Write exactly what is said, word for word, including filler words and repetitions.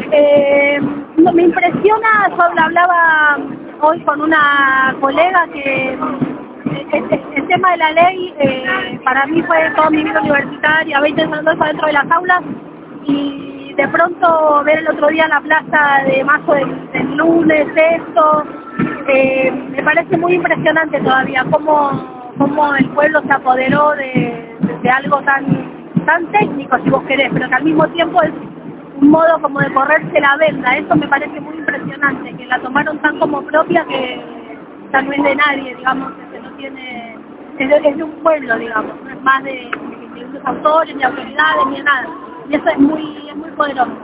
Eh, no, me impresiona, yo hablaba hoy con una colega que el, el tema de la ley eh, para mí fue toda mi vida universitaria, veinte años dentro de las aulas, y de pronto ver el otro día la plaza de Mayo del, del lunes, esto, eh, me parece muy impresionante todavía cómo, cómo el pueblo se apoderó de, de, de algo tan, tan técnico, si vos querés, pero que al mismo tiempo es un modo como de correrse la venda. Eso me parece muy impresionante, que la tomaron tan como propia que ya no es de nadie, digamos, que no tiene, es de, es de un pueblo, digamos, no es más de, de, de unos autores, ni autoridades, ni de nada. Y eso es muy, es muy poderoso.